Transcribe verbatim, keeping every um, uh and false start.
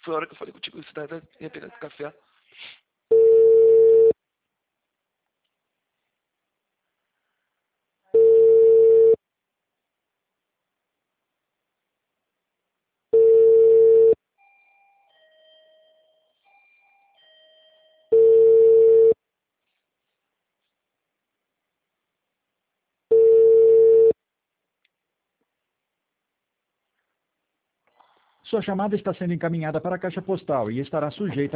Foi a hora que eu falei contigo, isso daí ia pegar esse café. Sua chamada está sendo encaminhada para a caixa postal e estará sujeita